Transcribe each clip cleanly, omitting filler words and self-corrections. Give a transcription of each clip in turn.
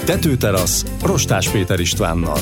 Tetőterasz Rostás Péter Istvánnal.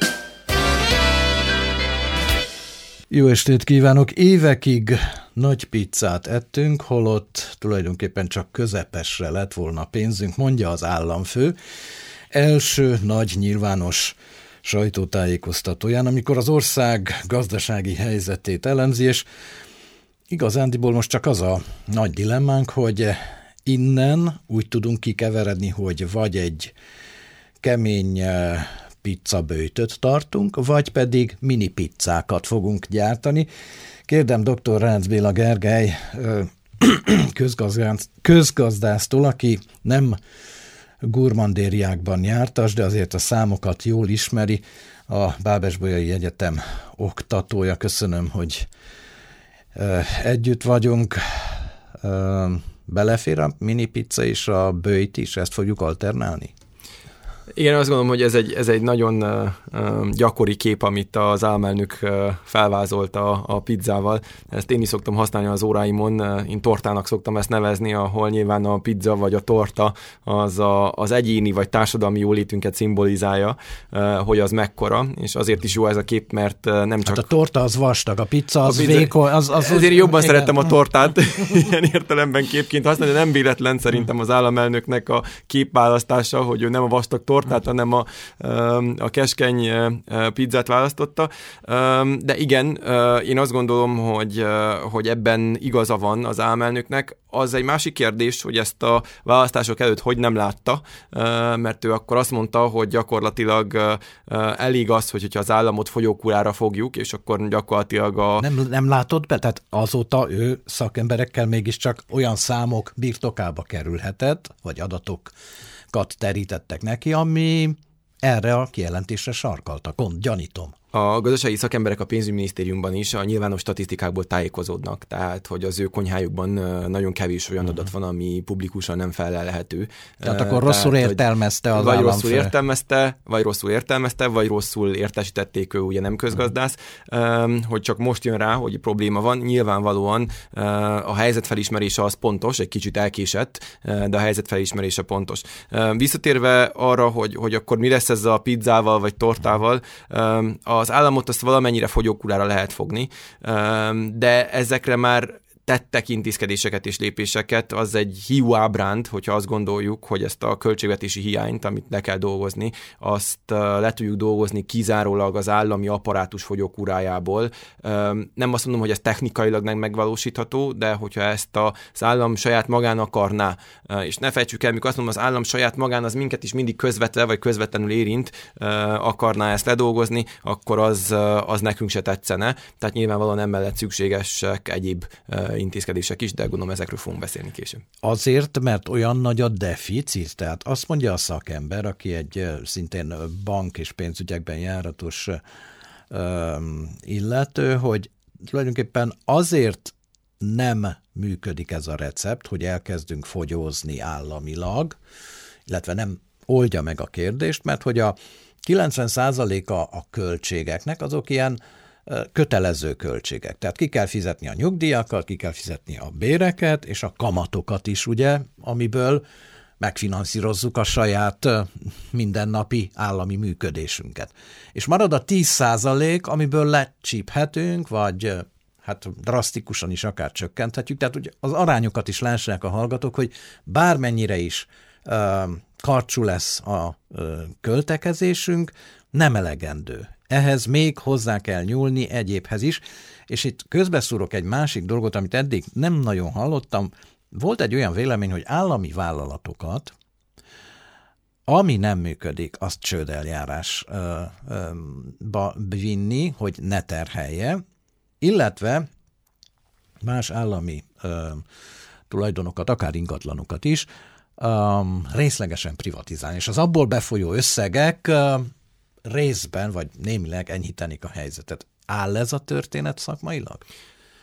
Jó estét kívánok! Évekig nagy pizzát ettünk, holott tulajdonképpen csak közepesre lett volna pénzünk, mondja az államfő. Első nagy nyilvános sajtótájékoztatóján, amikor az ország gazdasági helyzetét elemzi, és igazándiból most csak az a nagy dilemmánk, hogy innen úgy tudunk kikeveredni, hogy vagy egy kemény pizzaböjtöt tartunk, vagy pedig mini pizzákat fogunk gyártani. Kérdem dr. Rácz Béla Gergely közgazdásztól, aki nem gurmandériákban jártas, de azért a számokat jól ismeri, a Bábesbolyai Egyetem oktatója. Köszönöm, hogy együtt vagyunk. Belefér a mini pizza és a böjt is, ezt fogjuk alternálni? Igen, azt gondolom, hogy ez egy nagyon gyakori kép, amit az államelnök felvázolt a pizzával. Ezt én is szoktam használni az óráimon, én tortának szoktam ezt nevezni, ahol nyilván a pizza vagy a torta az egyéni vagy társadalmi jólétünket szimbolizálja, hogy az mekkora, és azért is jó ez a kép, mert nem csak... Hát a torta az vastag, a pizza az vékony. Ezért jobban szerettem a tortát ilyen értelemben képként használni, de nem véletlen szerintem az államelnöknek a képválasztása, hogy ő nem a vastag tortát, hanem a keskeny pizzát választotta. De igen, én azt gondolom, hogy ebben igaza van az államelnöknek. Az egy másik kérdés, hogy ezt a választások előtt hogy nem látta, mert ő akkor azt mondta, hogy gyakorlatilag elég az, hogyha az államot folyókúrára fogjuk, és akkor gyakorlatilag Nem látod be? Tehát azóta ő szakemberekkel mégiscsak olyan számok birtokába kerülhetett, vagy adatokat terítettek neki, ami erre a kijelentésre sarkaltak. Gyanítom. A gazdasági szakemberek a pénzügyminisztériumban is a nyilvános statisztikákból tájékozódnak, tehát hogy az ő konyhájukban nagyon kevés olyan adat van, ami publikusan nem felelhető. Tehát akkor rosszul értelmezte az államfő. Vagy rosszul értelmezte, vagy rosszul értesítették, ő ugye nem közgazdász, hogy csak most jön rá, hogy probléma van. Nyilvánvalóan a helyzetfelismerése az pontos, egy kicsit elkésett, de a helyzetfelismerése pontos. Visszatérve arra, hogy akkor mi lesz ezzel a pizzával vagy tortával, az államot azt valamennyire fogyókúrára lehet fogni, de ezekre már tettek intézkedéseket és lépéseket, az egy hiú ábránd, hogyha azt gondoljuk, hogy ezt a költségvetési hiányt, amit le kell dolgozni, azt le tudjuk dolgozni kizárólag az állami apparátus fogyókúrájából. Nem azt mondom, hogy ez technikailag nem megvalósítható, de hogyha ezt az állam saját magán akarná, és ne fejtsük el, mikor azt mondom, az állam saját magán az minket is mindig közvetve vagy közvetlenül érint, akarná ezt ledolgozni, akkor az nekünk se tetszene. Tehát nyilvánvalóan emellett szükségesek egyéb intézkedések is, de gondolom ezekről fogunk beszélni később. Azért, mert olyan nagy a deficit, tehát azt mondja a szakember, aki egy szintén bank és pénzügyekben járatos illető, hogy tulajdonképpen azért nem működik ez a recept, hogy elkezdünk fogyózni államilag, illetve nem oldja meg a kérdést, mert hogy a 90%-a a költségeknek azok ilyen kötelező költségek. Tehát ki kell fizetni a nyugdíjakat, ki kell fizetni a béreket, és a kamatokat is, ugye, amiből megfinanszírozzuk a saját mindennapi állami működésünket. És marad a 10%, amiből lecsíphetünk, vagy hát drasztikusan is akár csökkenthetjük. Tehát ugye az arányokat is lássák a hallgatók, hogy bármennyire is karcsú lesz a költekezésünk, nem elegendő. Ehhez még hozzá kell nyúlni egyébhez is, és itt közbeszúrok egy másik dolgot, amit eddig nem nagyon hallottam. Volt egy olyan vélemény, hogy állami vállalatokat, ami nem működik, azt csődeljárásba vinni, hogy ne terhelje, illetve más állami tulajdonokat, akár ingatlanokat is részlegesen privatizálni, és az abból befolyó összegek részben, vagy némileg enyhítenik a helyzetet. Áll ez a történet szakmailag?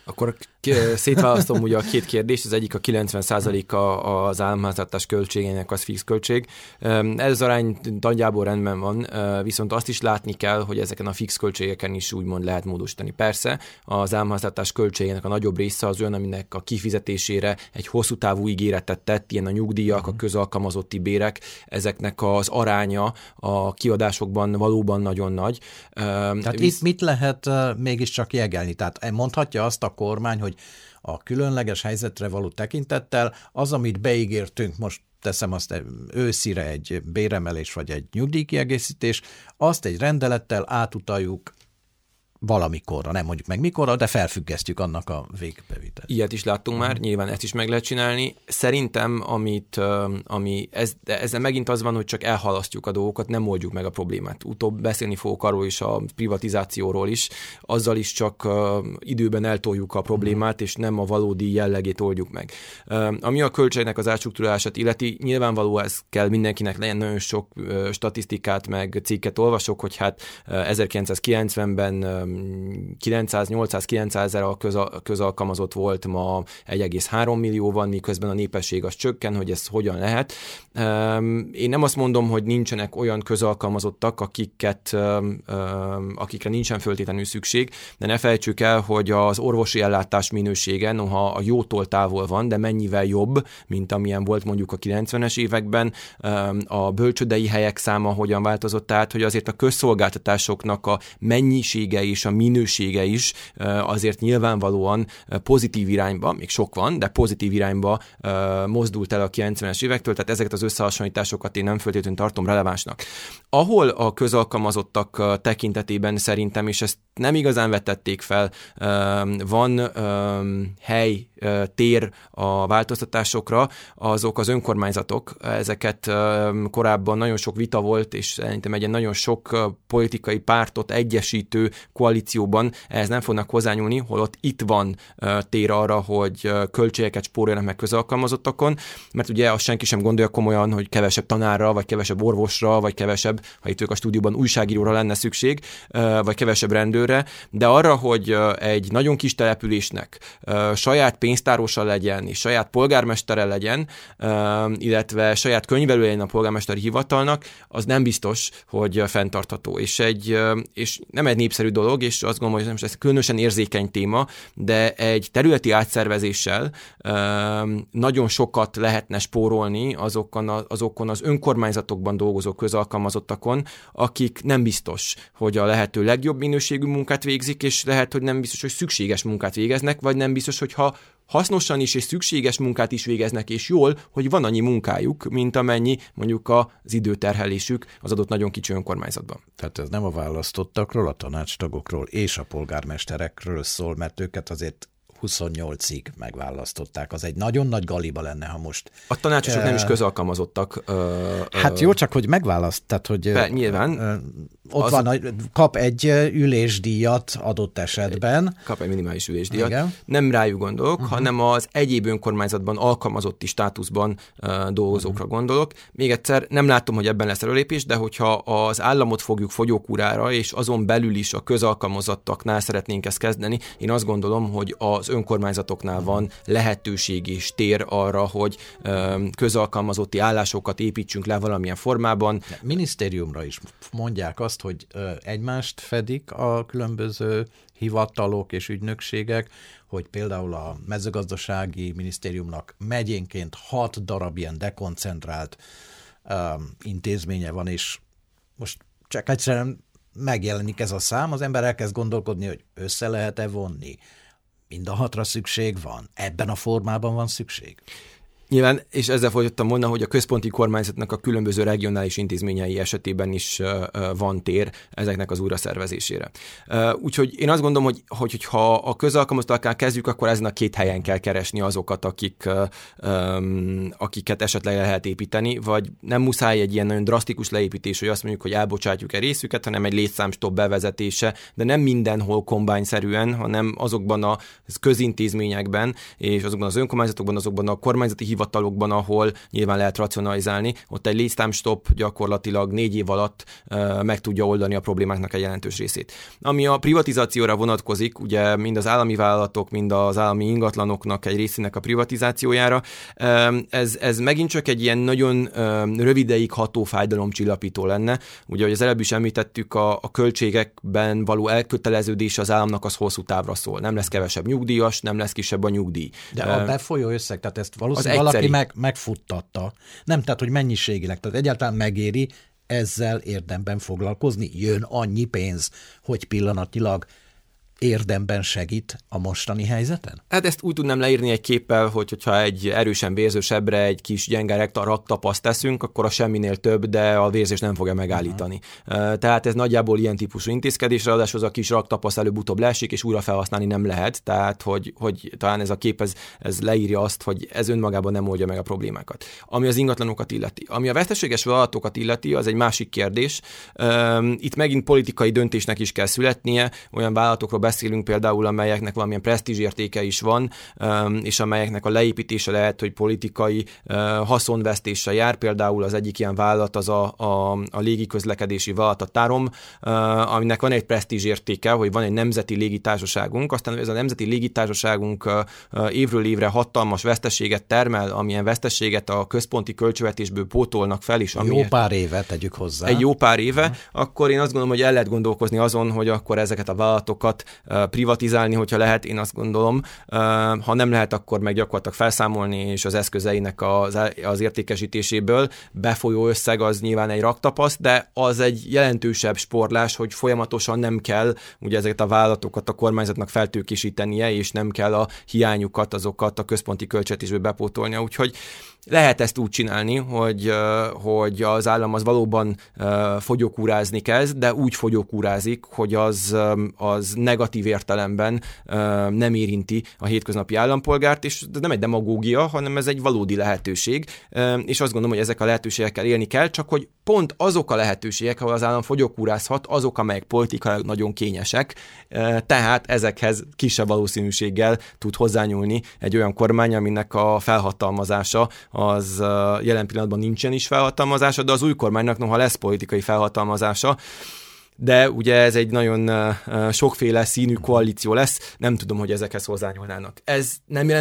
Akkor szétválasztom ugye a két kérdést, az egyik a 90%-a az államháztartás költségének az fix költség. Ez az arány nagyjából rendben van, viszont azt is látni kell, hogy ezeken a fix költségeken is úgymond lehet módosítani. Persze az államháztartás költségének a nagyobb része az olyan, aminek a kifizetésére egy hosszú távú ígéretet tett, ilyen a nyugdíjak, a közalkalmazotti bérek, ezeknek az aránya a kiadásokban valóban nagyon nagy. Tehát itt mit lehet mégiscsak jegelni? Tehát mondhatja azt a kormány, hogy a különleges helyzetre való tekintettel az, amit beígértünk, most teszem azt őszire egy béremelés vagy egy nyugdíjkiegészítés, azt egy rendelettel átutaljuk valamikorra, nem mondjuk meg mikorra, de felfüggesztjük annak a végbevitelt. Ilyet is láttunk már, nyilván ezt is meg lehet csinálni. Szerintem, ezzel megint az van, hogy csak elhalasztjuk a dolgokat, nem oldjuk meg a problémát. Utóbb beszélni fogok arról is, a privatizációról is, azzal is csak időben eltoljuk a problémát, és nem a valódi jellegét oldjuk meg. Ami a költségnek az átstruktúrálását illeti, nyilvánvaló ez kell mindenkinek, legyen nagyon sok statisztikát, meg cikket olvasok, hogy hát 1990-ben 800-900 ezer a közalkalmazott volt, ma 1,3 millió van, miközben a népesség az csökken, hogy ez hogyan lehet. Én nem azt mondom, hogy nincsenek olyan közalkalmazottak, akikre nincsen föltétlenül szükség, de ne felejtsük el, hogy az orvosi ellátás minősége, noha a jótól távol van, de mennyivel jobb, mint amilyen volt mondjuk a 90-es években, a bölcsődei helyek száma hogyan változott, tehát hogy azért a közszolgáltatásoknak a mennyisége és a minősége is azért nyilvánvalóan pozitív irányba, még sok van, de pozitív irányba mozdult el a 90-es évektől, tehát ezeket az összehasonlításokat én nem feltétlenül tartom relevánsnak. Ahol a közalkalmazottak tekintetében szerintem, és ezt nem igazán vetették fel, van hely, tér a változtatásokra, azok az önkormányzatok. Ezeket korábban nagyon sok vita volt, és szerintem egy nagyon sok politikai pártot egyesítő koalícióban ehhez nem fognak hozzányúlni, holott itt van tér arra, hogy költségeket spóroljanak meg közalkalmazottakon, mert ugye azt senki sem gondolja komolyan, hogy kevesebb tanárra, vagy kevesebb orvosra, vagy kevesebb, ha itt ők a stúdióban újságíróra lenne szükség, vagy kevesebb rendőrre, de arra, hogy egy nagyon kis településnek saját pénztárosa legyen, és saját polgármestere legyen, illetve saját könyvelője legyen a polgármesteri hivatalnak, az nem biztos, hogy fenntartható. És nem egy népszerű dolog, és azt gondolom, hogy ez különösen érzékeny téma, de egy területi átszervezéssel nagyon sokat lehetne spórolni azokon az önkormányzatokban dolgozó közalkalmazottakon, akik nem biztos, hogy a lehető legjobb minőségű munkát végzik, és lehet, hogy nem biztos, hogy szükséges munkát végeznek, vagy nem biztos, hogy ha hasznosan is és szükséges munkát is végeznek, és jól, hogy van annyi munkájuk, mint amennyi mondjuk az időterhelésük az adott nagyon kicsi önkormányzatban. Tehát ez nem a választottakról, a tanácstagokról és a polgármesterekről szól, mert őket azért 28-ig megválasztották. Az egy nagyon nagy galiba lenne, ha most... A tanácsosok nem is közalkalmazottak. Hát jó, csak hogy megválaszt, tehát hogy... Nyilván. Ott van, kap egy ülésdíjat adott esetben. Kap egy minimális ülésdíjat. Igen. Nem rájuk gondolok, hanem az egyéb önkormányzatban alkalmazotti státuszban dolgozókra gondolok. Még egyszer, nem látom, hogy ebben lesz előlépés, de hogyha az államot fogjuk fogyókúrára, és azon belül is a közalkalmazottaknál szeretnénk ezt kezdeni, én azt gondolom, hogy az önkormányzatoknál van lehetőség és tér arra, hogy közalkalmazotti állásokat építsünk le valamilyen formában. Minisztériumra is mondják azt, hogy egymást fedik a különböző hivatalok és ügynökségek, hogy például a mezőgazdasági minisztériumnak megyénként 6 darab ilyen dekoncentrált intézménye van, és most csak egyszerűen megjelenik ez a szám, az ember elkezd gondolkodni, hogy össze lehet-e vonni. Mind a 6-ra szükség van? Ebben a formában van szükség? Nyilván, és ezzel folytattam volna, hogy a központi kormányzatnak a különböző regionális intézményei esetében is van tér ezeknek az újraszervezésére. Úgyhogy én azt gondolom, hogy ha a közalkalmazottaknál kezdjük, akkor ezen a 2 helyen kell keresni azokat, akiket esetleg lehet építeni, vagy nem muszáj egy ilyen nagyon drasztikus leépítés, hogy azt mondjuk, hogy elbocsátjuk egy részüket, hanem egy létszámstopp bevezetése, de nem mindenhol kombányszerűen, hanem azokban a közintézményekben, és azokban az önkormányzatokban, azokban a kormányzati hivatalokban, ahol nyilván lehet racionalizálni, ott egy lead time stop gyakorlatilag 4 év alatt meg tudja oldani a problémáknak egy jelentős részét. Ami a privatizációra vonatkozik, ugye mind az állami vállalatok, mind az állami ingatlanoknak egy részének a privatizációjára, ez megint csak egy ilyen nagyon rövideig ható fájdalomcsillapító lenne. Ugye, hogy az előbb is említettük, a költségekben való elköteleződés az államnak az hosszú távra szól. Nem lesz kevesebb nyugdíjas, nem lesz kisebb a nyugdíj. De a befolyó összeg, tehát ezt valószínűleg valaki megfuttatta. Nem, tehát hogy mennyiségileg, tehát egyáltalán megéri ezzel érdemben foglalkozni. Jön annyi pénz, hogy pillanatnyilag érdemben segít a mostani helyzeten? Hát ezt úgy tudnám leírni egy képpel, hogyha egy erősen vérző sebre egy kis gyenge raktapaszt teszünk, akkor a semminél több, de a vérzés nem fogja megállítani. Tehát ez nagyjából ilyen típusú intézkedés, ráadásul az a kis raktapasz előbb-utóbb leesik, és újra felhasználni nem lehet, tehát hogy talán ez a kép ez leírja azt, hogy ez önmagában nem oldja meg a problémákat. Ami az ingatlanokat illeti. Ami a veszteséges vállalatokat illeti, az egy másik kérdés. Itt megint politikai döntésnek is kell születnie, olyan vállalatokról beszélünk például, amelyeknek valamilyen presztízsértéke is van, és amelyeknek a leépítése lehet, hogy politikai haszonvesztéssel jár. Például az egyik ilyen vállalat az a légiközlekedési vállalat, a TAROM, aminek van egy presztízsértéke, hogy van egy nemzeti légitársaságunk, aztán ez a nemzeti légitársaságunk évről évre hatalmas veszteséget termel, amilyen veszteséget a központi költségvetésből pótolnak fel is. Jó pár éve tegyük hozzá. Egy jó pár éve, akkor én azt gondolom, hogy el lehet gondolkozni azon, hogy akkor ezeket a vállalatokat privatizálni, hogyha lehet, én azt gondolom. Ha nem lehet, akkor meg gyakorlatilag felszámolni, és az eszközeinek az értékesítéséből befolyó összeg az nyilván egy raktapasz, de az egy jelentősebb sporlás, hogy folyamatosan nem kell ugye ezeket a vállalatokat a kormányzatnak feltőkésítenie, és nem kell a hiányukat, azokat a központi költségvetésből bepótolnia. Úgyhogy lehet ezt úgy csinálni, hogy az állam az valóban fogyókúrázni kezd, de úgy fogyókúrázik, hogy az negatív értelemben nem érinti a hétköznapi állampolgárt, és ez nem egy demagógia, hanem ez egy valódi lehetőség, és azt gondolom, hogy ezek a lehetőségekkel élni kell, csak hogy pont azok a lehetőségek, ahol az állam fogyókúrázhat, azok, amelyek politikailag nagyon kényesek, tehát ezekhez kisebb valószínűséggel tud hozzányúlni egy olyan kormány, aminek a felhatalmazása az jelen pillanatban nincsen is felhatalmazása, de az új kormánynak noha lesz politikai felhatalmazása, de ugye ez egy nagyon sokféle színű koalíció lesz, nem tudom, hogy ezekhez hozzányúlnának. Ez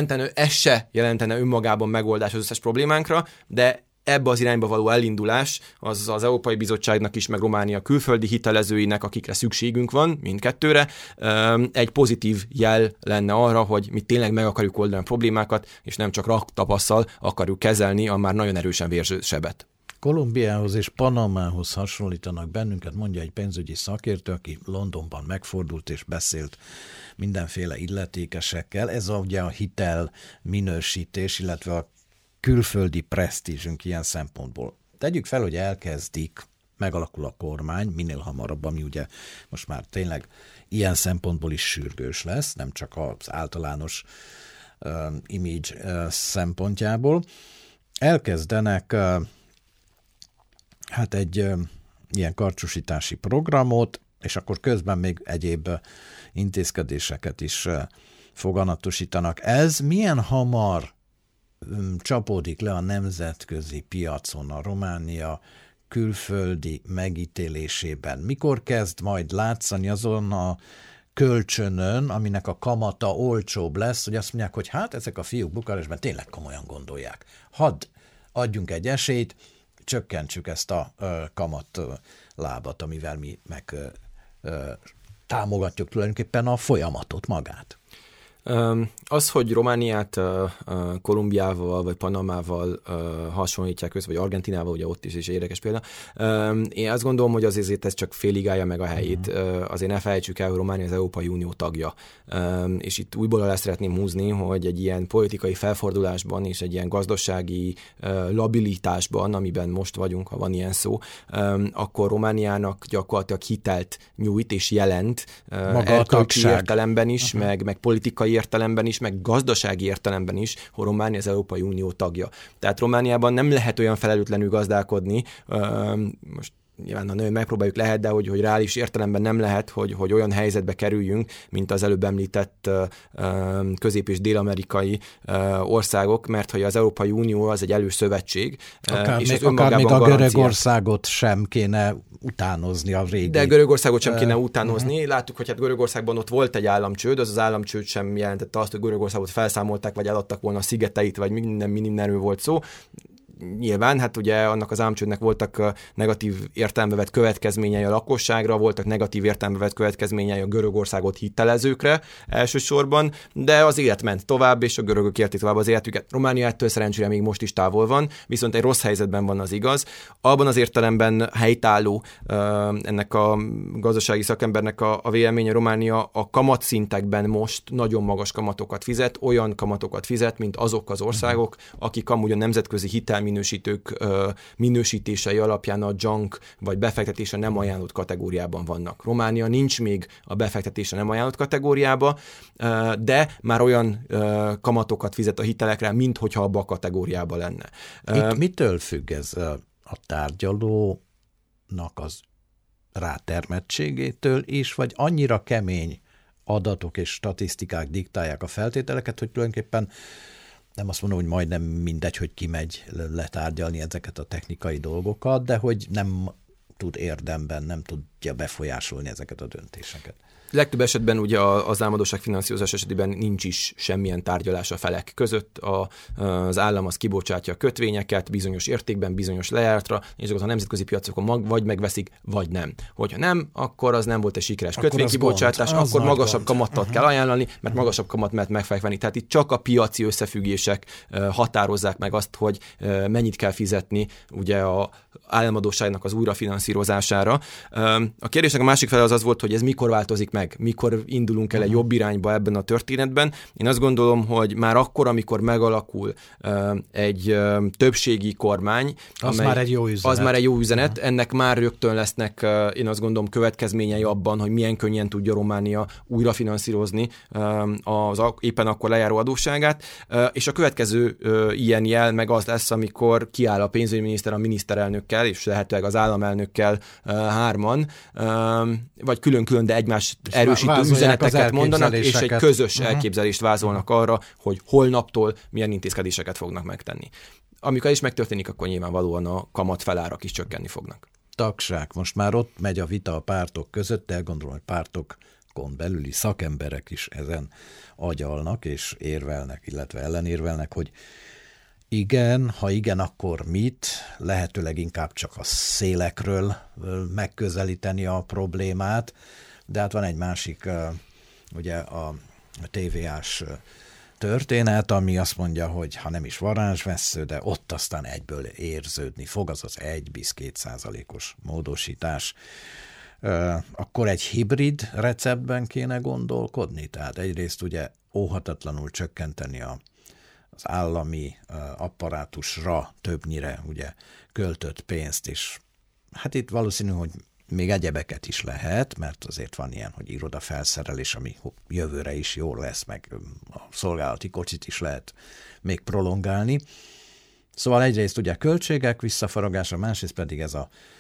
se jelentene önmagában megoldás az összes problémánkra, de ebbe az irányba való elindulás az Európai Bizottságnak is, meg Románia külföldi hitelezőinek, akikre szükségünk van, mindkettőre, egy pozitív jel lenne arra, hogy mi tényleg meg akarjuk oldani a problémákat, és nem csak raktapasszal akarjuk kezelni a már nagyon erősen vérző sebet. Kolumbiához és Panamához hasonlítanak bennünket, mondja egy pénzügyi szakértő, aki Londonban megfordult és beszélt mindenféle illetékesekkel. Ez ugye a hitel minősítés, illetve a külföldi presztízsünk ilyen szempontból. Tegyük fel, hogy elkezdik, megalakul a kormány, minél hamarabb, ami ugye most már tényleg ilyen szempontból is sürgős lesz, nem csak az általános image szempontjából. Elkezdenek egy ilyen karcsúsítási programot, és akkor közben még egyéb intézkedéseket is foganatosítanak. Ez milyen hamar csapódik le a nemzetközi piacon a Románia külföldi megítélésében? Mikor kezd majd látszani azon a kölcsönön, aminek a kamata olcsóbb lesz, hogy azt mondják, hogy hát ezek a fiúk Bukarestben tényleg komolyan gondolják. Hadd adjunk egy esélyt, csökkentsük ezt a kamatlábat, amivel mi meg támogatjuk tulajdonképpen a folyamatot magát. Az, hogy Romániát Kolumbiával vagy Panamával hasonlítják össze, vagy Argentinával, ugye ott is érdekes példa. Én azt gondolom, hogy azért ez csak félig állja meg a helyét. Azért ne felejtsük el, hogy Románia az Európai Unió tagja. És itt újból alá szeretném húzni, hogy egy ilyen politikai felfordulásban és egy ilyen gazdasági labilitásban, amiben most vagyunk, ha van ilyen szó, akkor Romániának gyakorlatilag hitelt nyújt és jelent erkölcsi értelemben is, meg politikai értelemben is, meg gazdasági értelemben is, hogy Románia az Európai Unió tagja. Tehát Romániában nem lehet olyan felelőtlenül gazdálkodni, most nyilván ha nagyon megpróbáljuk lehet, de hogy reális értelemben nem lehet, hogy olyan helyzetbe kerüljünk, mint az előbb említett közép- és dél-amerikai országok, mert hogy az Európai Unió az egy előszövetség. Akár még a Görögországot sem kéne utánozni a régi. De Görögországot sem kéne utánozni. Láttuk, hogy hát Görögországban ott volt egy államcsőd, az államcsőd sem jelentette azt, hogy Görögországot felszámolták, vagy eladtak volna a szigeteit, vagy mindenről volt szó. Nyilván, hát ugye annak az államcsődnek voltak negatív értelembe vett következményei a lakosságra, voltak negatív értelembe vett következményei a Görögországot hitelezőkre elsősorban, de az élet ment tovább, és a görögök élték tovább az életüket. Románia ettől szerencsére még most is távol van, viszont egy rossz helyzetben van, az igaz. Abban az értelemben helytálló ennek a gazdasági szakembernek a véleménye, Románia a kamatszintekben most nagyon magas kamatokat fizet, olyan kamatokat fizet, mint azok az országok, akik amúgy a nemzetközi hitelminősítők minősítései alapján a junk vagy befektetése nem ajánlott kategóriában vannak. Románia nincs még a befektetése nem ajánlott kategóriába, de már olyan kamatokat fizet a hitelekre, mint hogyha abba a kategóriában lenne. Itt mitől függ ez a tárgyalónak az rátermettségétől is, vagy annyira kemény adatok és statisztikák diktálják a feltételeket, hogy tulajdonképpen nem azt mondom, hogy majdnem mindegy, hogy ki megy letárgyalni ezeket a technikai dolgokat, de hogy nem tud érdemben, nem tudja befolyásolni ezeket a döntéseket. Legtöbb esetben ugye az államadósság finanszírozás esetében nincs is semmilyen tárgyalás a felek között. Az állam az kibocsátja a kötvényeket bizonyos értékben, bizonyos lejáratra, és azokat a nemzetközi piacokon vagy megveszik, vagy nem. Hogyha nem, akkor az nem volt egy sikeres kötvénykibocsátás, akkor magasabb kamattal kell ajánlani, mert magasabb kamat mert meg fogják venni. Tehát itt csak a piaci összefüggések határozzák meg azt, hogy mennyit kell fizetni ugye a államadósságnak az újrafinanszírozására. A kérdésnek a másik fele az volt, hogy ez mikor változik meg, mikor indulunk el egy jobb irányba ebben a történetben. Én azt gondolom, hogy már akkor, amikor megalakul egy többségi kormány, az már egy jó üzenet. Ennek már rögtön lesznek, én azt gondolom, következményei abban, hogy milyen könnyen tudja Románia újra finanszírozni az éppen akkor lejáró adósságát, és a következő ilyen jel meg az lesz, amikor kiáll a pénzügyminiszter a miniszterelnökkel, és lehetőleg az államelnökkel hárman, vagy külön-külön, de egymást erősítő üzeneteket mondanak, és egy közös elképzelést vázolnak arra, hogy holnaptól milyen intézkedéseket fognak megtenni. Amikor ez is megtörténik, akkor nyilvánvalóan a kamat felárak is csökkenni fognak. Tagság. Most már ott megy a vita a pártok között, de gondolom, hogy pártokon belüli szakemberek is ezen agyalnak és érvelnek, illetve ellenérvelnek, hogy igen, ha igen, akkor mit? Lehetőleg inkább csak a szélekről megközelíteni a problémát, de hát van egy másik, ugye a TVA-s történet, ami azt mondja, hogy ha nem is varázsvessző, de ott aztán egyből érződni fog, azaz 1-2%-os módosítás. Akkor egy hibrid receptben kéne gondolkodni, tehát egyrészt ugye óhatatlanul csökkenteni az állami apparátusra többnyire ugye költött pénzt, és hát itt valószínű, hogy még egyebeket is lehet, mert azért van ilyen, hogy irodafelszerelés, ami jövőre is jó lesz, meg a szolgálati kocsit is lehet még prolongálni. Szóval egyrészt ugye költségek visszafaragása, másrészt pedig ez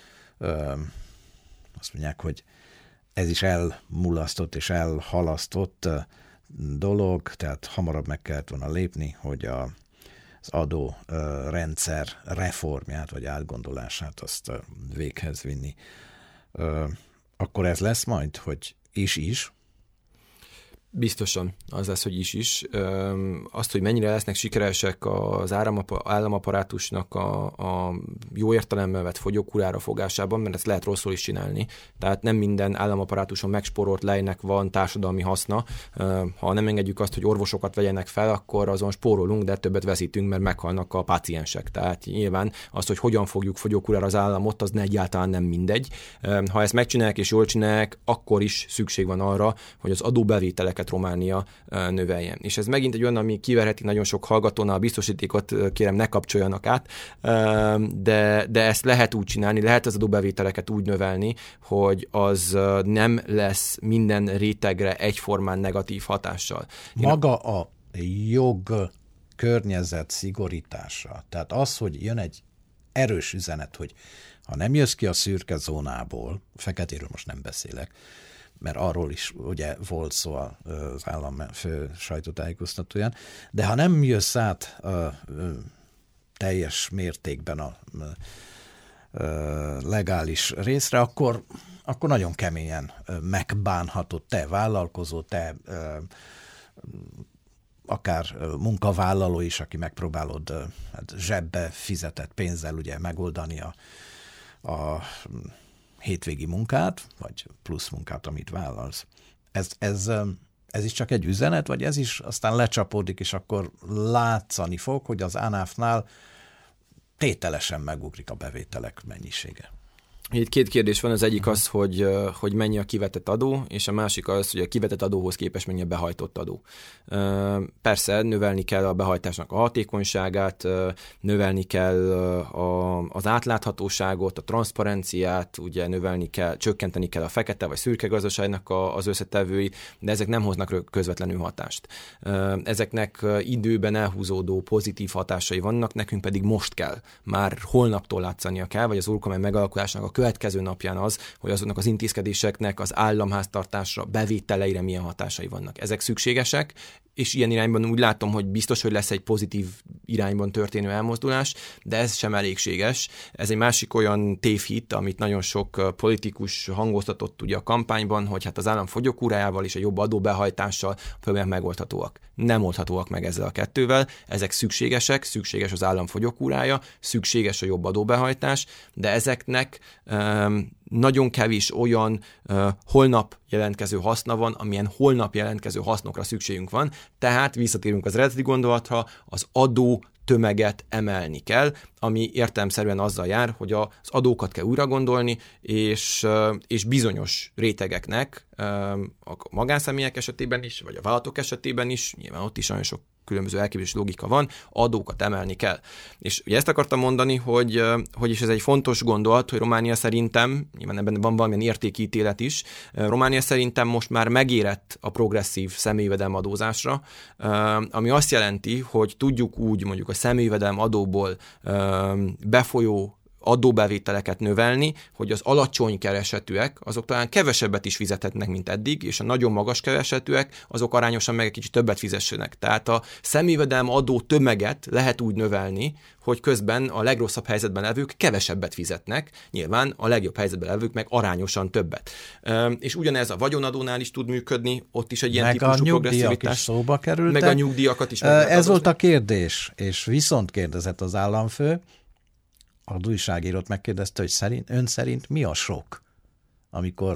azt mondják, hogy ez is elmulasztott és elhalasztott dolog, tehát hamarabb meg kellett volna lépni, hogy az adórendszer reformját vagy átgondolását azt véghez vinni. Akkor ez lesz majd, hogy is? Biztosan az lesz, hogy is. Azt, hogy mennyire lesznek sikeresek az államaparátusnak a jó értelemben vett fogyókúrára fogásában, mert ezt lehet rosszul is csinálni. Tehát nem minden államaparátuson megsporolt lejnek van társadalmi haszna. Ha nem engedjük azt, hogy orvosokat vegyenek fel, akkor azon spórolunk, de többet veszítünk, mert meghalnak a páciensek. Tehát nyilván az, hogy hogyan fogjuk fogyókúrára az államot, az egyáltalán nem mindegy. Ha ezt megcsinálják és jól csinálják, akkor is szükség van arra, hogy az adóbevételeket Románia növeljen. És ez megint egy olyan, ami kiverheti nagyon sok hallgatónál, a biztosítékot kérem ne kapcsoljanak át, de ezt lehet úgy csinálni, lehet az adóbevételeket úgy növelni, hogy az nem lesz minden rétegre egyformán negatív hatással. Maga a jog környezet szigorítása, tehát az, hogy jön egy erős üzenet, hogy ha nem jössz ki a szürke zónából, feketéről most nem beszélek, mert arról is ugye volt szó az állam fő sajtótájékoztatóján, de ha nem jössz át teljes mértékben a legális részre, akkor nagyon keményen megbánhatod te vállalkozó, te akár munkavállaló is, aki megpróbálod zsebbe fizetett pénzzel ugye megoldani a hétvégi munkát, vagy plusz munkát, amit vállalsz. Ez is csak egy üzenet, vagy ez is aztán lecsapódik, és akkor látszani fog, hogy az ANAF-nál tételesen megugrik a bevételek mennyisége. Itt két kérdés van, az egyik az, hogy mennyi a kivetett adó, és a másik az, hogy a kivetett adóhoz képest mennyi a behajtott adó. Persze növelni kell a behajtásnak a hatékonyságát, növelni kell az átláthatóságot, a transzparenciát, ugye csökkenteni kell a fekete vagy szürke gazdaságnak az összetevői, de ezek nem hoznak közvetlenül hatást. Ezeknek időben elhúzódó pozitív hatásai vannak, nekünk pedig most kell, már holnaptól látszania kell, vagy az alkotmány megalakulásnak a következő napján az, hogy azoknak az intézkedéseknek az államháztartásra, bevételeire milyen hatásai vannak. Ezek szükségesek, és ilyen irányban úgy látom, hogy biztos, hogy lesz egy pozitív irányban történő elmozdulás, de ez sem elégséges. Ez egy másik olyan tévhit, amit nagyon sok politikus hangoztatott ugye a kampányban, hogy hát az állam fogyókúrájával és a jobb adóbehajtással problémák megoldhatóak. Nem oldhatóak meg ezzel a kettővel, ezek szükségesek, szükséges az állam fogyókúrája, szükséges a jobb adóbehajtás, de ezeknek nagyon kevés olyan holnap jelentkező haszna van, amilyen holnap jelentkező hasznokra szükségünk van, tehát visszatérünk az eredeti gondolatra, az adó tömeget emelni kell, ami értelemszerűen azzal jár, hogy az adókat kell újra gondolni, és bizonyos rétegeknek, a magánszemélyek esetében is, vagy a vállalatok esetében is, nyilván ott is nagyon sok különböző elképzelés logika van, adókat emelni kell. És ugye ezt akartam mondani, hogy is ez egy fontos gondolat, hogy Románia szerintem, nyilván ebben van valamilyen értékítélet is, Románia szerintem most már megérett a progresszív személyjövedelem adózásra, ami azt jelenti, hogy tudjuk úgy mondjuk a személyjövedelem adóból befolyó adóbevételeket növelni, hogy az alacsony keresetűek, azok talán kevesebbet is fizethetnek, mint eddig, és a nagyon magas keresetűek, azok arányosan meg egy kicsit többet fizessenek. Tehát a személyjövedelem adó tömeget lehet úgy növelni, hogy közben a legrosszabb helyzetben levők kevesebbet fizetnek, nyilván a legjobb helyzetben levők meg arányosan többet. És ugyanez a vagyonadónál is tud működni, ott is egy ilyen típusú progresszivitás. Is szóba kerültek. Meg a nyugdíjakat is. Ez volt a kérdés, és viszont kérdezett az államfő, az újságírót megkérdezte, hogy ön szerint mi a sok, amikor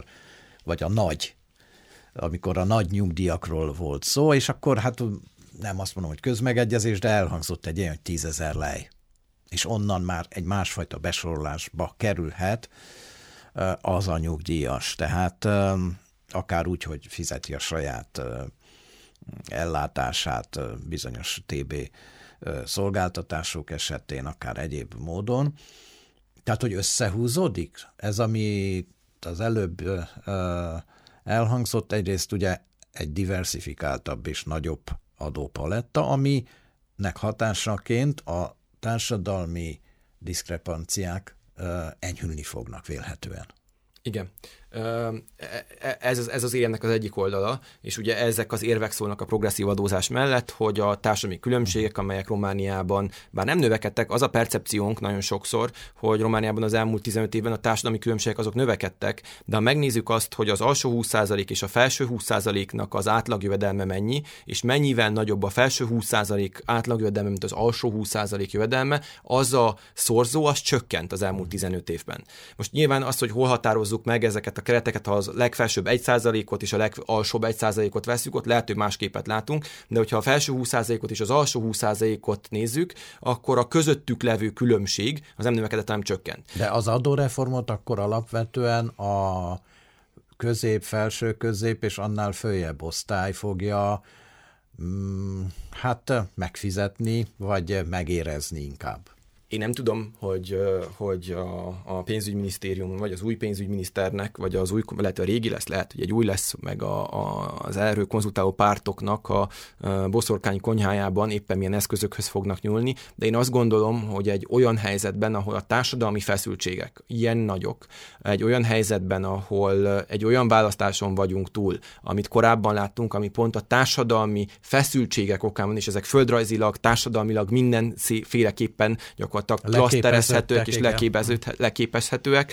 a nagy nyugdíjakról volt szó, és akkor hát nem azt mondom, hogy közmegegyezés, de elhangzott egy ilyen, hogy 10 000 lej. És onnan már egy másfajta besorolásba kerülhet az a nyugdíjas. Tehát akár úgy, hogy fizeti a saját ellátását bizonyos TB szolgáltatások esetén, akár egyéb módon. Tehát, hogy összehúzódik? Ez, ami az előbb elhangzott, egyrészt ugye egy diversifikáltabb és nagyobb adópaletta, aminek hatásaként a társadalmi diszkrepanciák enyhülni fognak vélhetően. Igen. Ez az érnek az egyik oldala, és ugye ezek az érvek szólnak a progresszív adózás mellett, hogy a társadalmi különbségek, amelyek Romániában bár nem növekedtek, az a percepciónk nagyon sokszor, hogy Romániában az elmúlt 15 évben a társadalmi különbségek azok növekedtek, de ha megnézzük azt, hogy az alsó 20% és a felső 20%-nak az átlagjövedelme mennyi, és mennyivel nagyobb a felső 20% átlagjövedelme, mint az alsó 20% jövedelme, az a szorzó, az csökkent az elmúlt 15 évben. Most nyilván azt, hogy hol határozzuk meg ezeket a kereteket, ha az legfelsőbb 1%-ot és a legalsóbb 1%-ot veszük, ott lehet, hogy más képet látunk, de hogyha a felső 20%-ot és az alsó 20%-ot nézzük, akkor a közöttük levő különbség az nem növekedett, hanem csökkent. De az adóreformot akkor alapvetően a közép, felső közép és annál följebb osztály fogja megfizetni, vagy megérezni inkább. Én nem tudom, hogy a pénzügyminisztérium, vagy az új pénzügyminiszternek, vagy az új, lehet a régi lesz, lehet, hogy egy új lesz, meg az erről konzultáló pártoknak a boszorkány konyhájában éppen milyen eszközökhöz fognak nyúlni, de én azt gondolom, hogy egy olyan helyzetben, ahol a társadalmi feszültségek ilyen nagyok, egy olyan helyzetben, ahol egy olyan választáson vagyunk túl, amit korábban láttunk, ami pont a társadalmi feszültségek okán van, és ezek földrajzilag, társadalmilag mindenféleképpen gyakorlatilag klaszterezhetőek és leképezhetőek.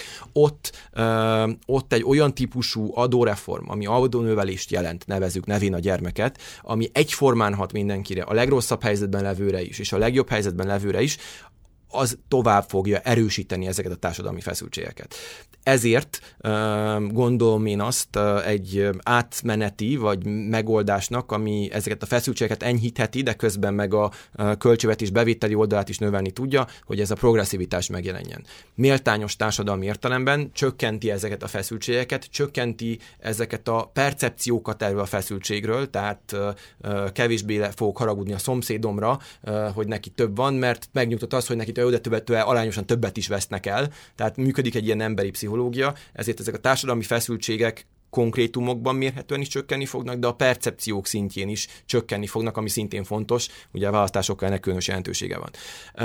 Ott egy olyan típusú adóreform, ami adónövelést jelent, nevezzük nevén a gyermeket, ami egyformán hat mindenkire, a legrosszabb helyzetben levőre is, és a legjobb helyzetben levőre is, az tovább fogja erősíteni ezeket a társadalmi feszültségeket. Ezért gondolom én azt egy átmeneti vagy megoldásnak, ami ezeket a feszültségeket enyhítheti, de közben meg a költségvetés bevételi oldalát is növelni tudja, hogy ez a progresszivitás megjelenjen. Méltányos társadalmi értelemben csökkenti ezeket a feszültségeket, csökkenti ezeket a percepciókat erről a feszültségről, tehát kevésbé fogok haragudni a szomszédomra, hogy neki több van, mert megnyugtat az, hogy neki arányosan többet is vesznek el, tehát működik egy ilyen emberi pszichológia, ezért ezek a társadalmi feszültségek konkrétumokban mérhetően is csökkenni fognak, de a percepciók szintjén is csökkenni fognak, ami szintén fontos, ugye a választásokkal ennek különös jelentősége van.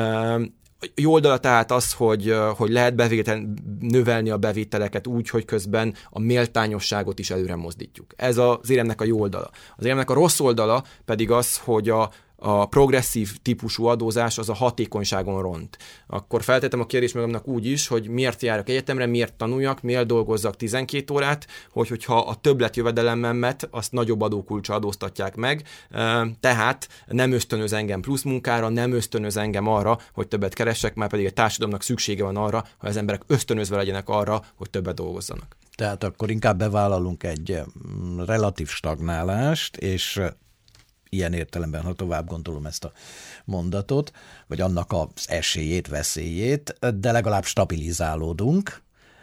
Jó oldala tehát az, hogy lehet növelni a bevételeket úgy, hogy közben a méltányosságot is előre mozdítjuk. Ez az éremnek a jó oldala. Az éremnek a rossz oldala pedig az, hogy a progresszív típusú adózás az a hatékonyságon ront. Akkor feltettem a kérdést magamnak úgy is, hogy miért járok egyetemre, miért tanuljak, miért dolgozzak 12 órát, hogyha a többletjövedelememet azt nagyobb adókulccsal adóztatják meg, tehát nem ösztönöz engem plusz munkára, nem ösztönöz engem arra, hogy többet keressek, már pedig a társadalomnak szüksége van arra, hogy az emberek ösztönözve legyenek arra, hogy többet dolgozzanak. Tehát akkor inkább bevállalunk egy relatív stagnálást, és ilyen értelemben, ha tovább gondolom ezt a mondatot, vagy annak az esélyét, veszélyét, de legalább stabilizálódunk.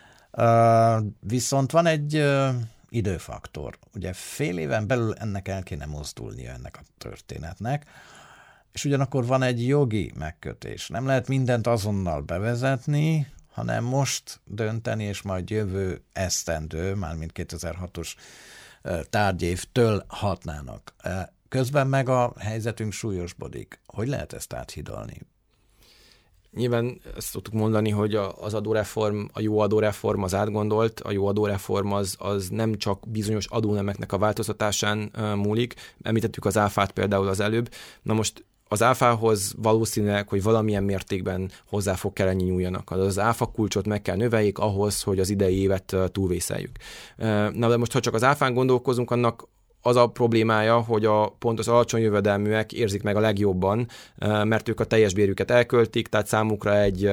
Viszont van egy időfaktor. Ugye fél éven belül ennek el kéne mozdulnia, ennek a történetnek, és ugyanakkor van egy jogi megkötés. Nem lehet mindent azonnal bevezetni, hanem most dönteni, és majd jövő esztendő, mármint 2006-os tárgyévtől hatnának. Közben meg a helyzetünk súlyosbodik. Hogy lehet ezt áthidalni? Nyilván ezt tudtuk mondani, hogy az adóreform, a jó adóreform az átgondolt, a jó adóreform az nem csak bizonyos adónemeknek a változtatásán múlik. Említettük az áfát például az előbb. Na most az áfához valószínűleg, hogy valamilyen mértékben hozzá fog kellene nyúljanak. Az áfa kulcsot meg kell növeljék ahhoz, hogy az idei évet túlvészeljük. Na de most, ha csak az áfán gondolkozunk, annak az a problémája, hogy pont az alacsony jövedelműek érzik meg a legjobban, mert ők a teljes bérüket elköltik, tehát számukra egy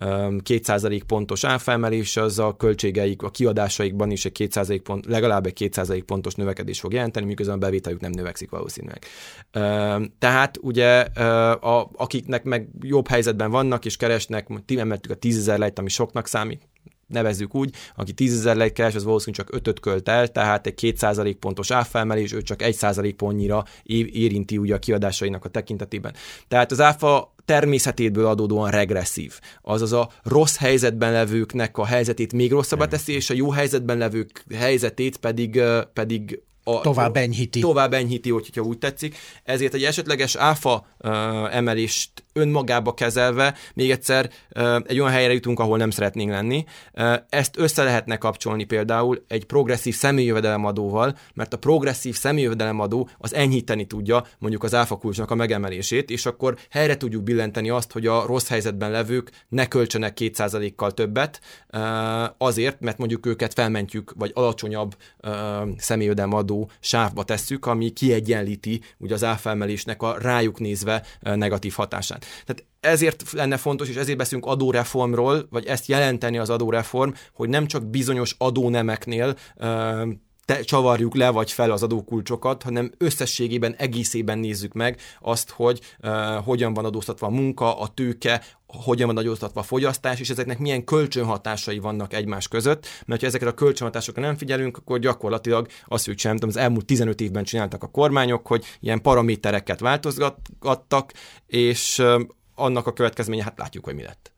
2% pontos áfaemelés, az a költségeik, a kiadásaikban is legalább egy 2% pontos növekedés fog jelenteni, miközben a bevételük nem növekszik valószínűleg. Tehát ugye akiknek meg jobb helyzetben vannak és keresnek, ti emeltük a 10 000 lejt, ami soknak számít, nevezzük úgy, aki 10 000 lejt keres, az valószínűleg csak 5-öt költ el, tehát egy 2% pontos áfaemelés, ő csak 1% pontnyira érinti ugye a kiadásainak a tekintetében. Tehát az áfa természetéből adódóan regresszív. Azaz a rossz helyzetben levőknek a helyzetét még rosszabbá teszi, és a jó helyzetben levők helyzetét pedig tovább enyhíti, hogyha úgy tetszik. Ezért egy esetleges áfa emelést önmagába kezelve még egyszer egy olyan helyre jutunk, ahol nem szeretnénk lenni. Ezt össze lehetne kapcsolni például egy progresszív személyjövedelemadóval, mert a progresszív személyjövedelemadó az enyhíteni tudja mondjuk az áfa kulcsnak a megemelését, és akkor helyre tudjuk billenteni azt, hogy a rossz helyzetben levők ne költsenek 2%-kal többet, azért, mert mondjuk őket felmentjük, vagy alacsonyabb személyjövedelemadó sávba tesszük, ami kiegyenlíti ugye az áfaemelésnek a rájuk nézve negatív hatását. Tehát ezért lenne fontos, és ezért beszélünk adóreformról, vagy ezt jelenteni az adóreform, hogy nem csak bizonyos adónemeknél csavarjuk le vagy fel az adókulcsokat, hanem összességében, egészében nézzük meg azt, hogy hogyan van adóztatva a munka, a tőke, hogyan van adóztatva a fogyasztás, és ezeknek milyen kölcsönhatásai vannak egymás között, mert ha ezekre a kölcsönhatásokra nem figyelünk, akkor gyakorlatilag azt, hogy sem, az elmúlt 15 évben csináltak a kormányok, hogy ilyen paramétereket változgattak, és annak a következménye, hát látjuk, hogy mi lett.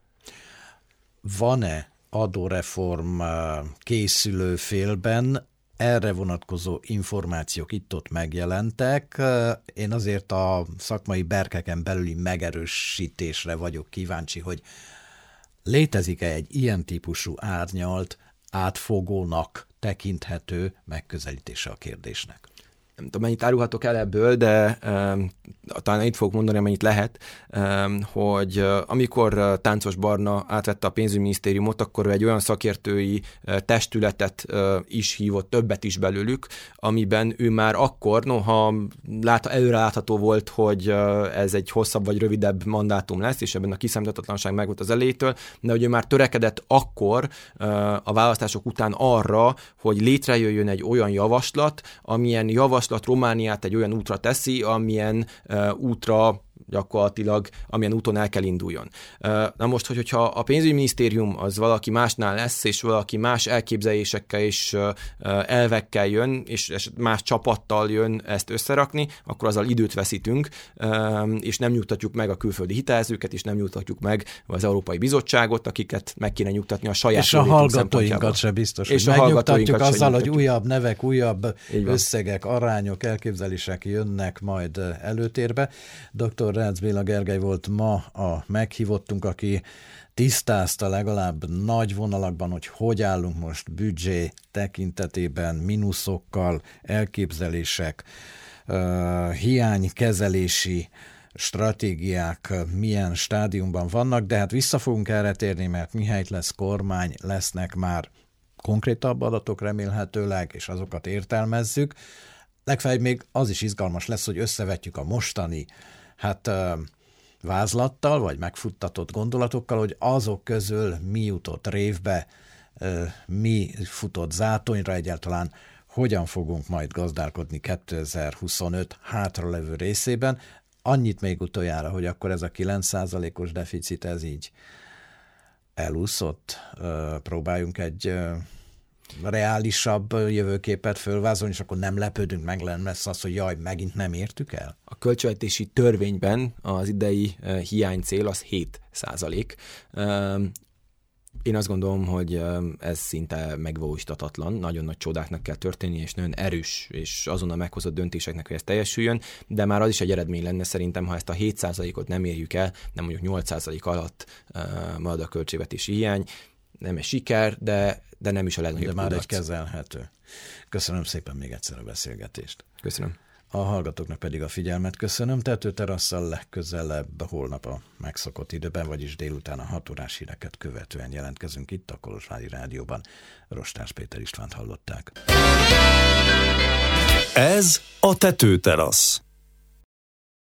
Van-e adóreform készülő félben? Erre vonatkozó információk itt-ott megjelentek. Én azért a szakmai berkeken belüli megerősítésre vagyok kíváncsi, hogy létezik-e egy ilyen típusú árnyalt, átfogónak tekinthető megközelítése a kérdésnek? Nem tudom, mennyit árulhatok el ebből, de talán itt fogok mondani, amennyit lehet, hogy amikor Táncos Barna átvette a pénzügyminisztériumot, akkor egy olyan szakértői testületet is hívott, többet is belőlük, amiben ő már akkor, noha előrelátható volt, hogy ez egy hosszabb vagy rövidebb mandátum lesz, és ebben a kiszámíthatatlanság megvolt az elejétől, de hogy ő már törekedett akkor a választások után arra, hogy létrejöjjön egy olyan javaslat, amilyen javaslat Romániát egy olyan útra teszi, amilyen útra gyakorlatilag, amilyen úton el kell induljon. Na most, hogyha a pénzügyminisztérium az valaki másnál lesz, és valaki más elképzelésekkel és elvekkel jön, és más csapattal jön ezt összerakni, akkor azzal időt veszítünk, és nem nyugtatjuk meg a külföldi hitelezőket, és nem nyugtatjuk meg az Európai Bizottságot, akiket meg kéne nyugtatni a saját és a hallgatóinkat se biztos, és hogy megnyugtatjuk azzal, hogy újabb nevek, újabb összegek, arányok, elképzelések jönnek majd előtérbe. Dr. Rácz Béla Gergely volt ma a meghívottunk, aki tisztázta legalább nagy vonalakban, hogy állunk most büdzsé tekintetében, mínuszokkal, elképzelések, hiánykezelési stratégiák milyen stádiumban vannak, de hát vissza fogunk erre térni, mert mihelyt lesz kormány, lesznek már konkrétabb adatok remélhetőleg, és azokat értelmezzük. Legfeljebb még az is izgalmas lesz, hogy összevetjük a mostani vázlattal, vagy megfuttatott gondolatokkal, hogy azok közül mi jutott révbe, mi futott zátonyra, egyáltalán hogyan fogunk majd gazdálkodni 2025 hátralevő részében. Annyit még utoljára, hogy akkor ez a 9%-os deficit, ez így elúszott. Próbáljunk egy reálisabb jövőképet fölvázolni, és akkor nem lepődünk meg, lesz az, hogy jaj, megint nem értük el? A költségvetési törvényben az idei hiánycél az 7%. Én azt gondolom, hogy ez szinte megvalósíthatatlan, nagyon nagy csodáknak kell történni, és nagyon erős, és azonnal meghozott döntéseknek, hogy ez teljesüljön, de már az is egy eredmény lenne szerintem, ha ezt a 7%-ot nem érjük el, nem mondjuk 8% alatt marad a költségvetési hiány. Nem egy siker, de nem is a legnagyobb de már kudarc. Egy kezelhető. Köszönöm szépen még egyszer a beszélgetést. Köszönöm. A hallgatóknak pedig a figyelmet köszönöm. Tetőterasszal legközelebb holnap a megszokott időben, vagyis délután a 6 órás híreket követően jelentkezünk itt a Kolozsvári Rádióban. Rostás Péter Istvánt hallották. Ez a Tetőterasz.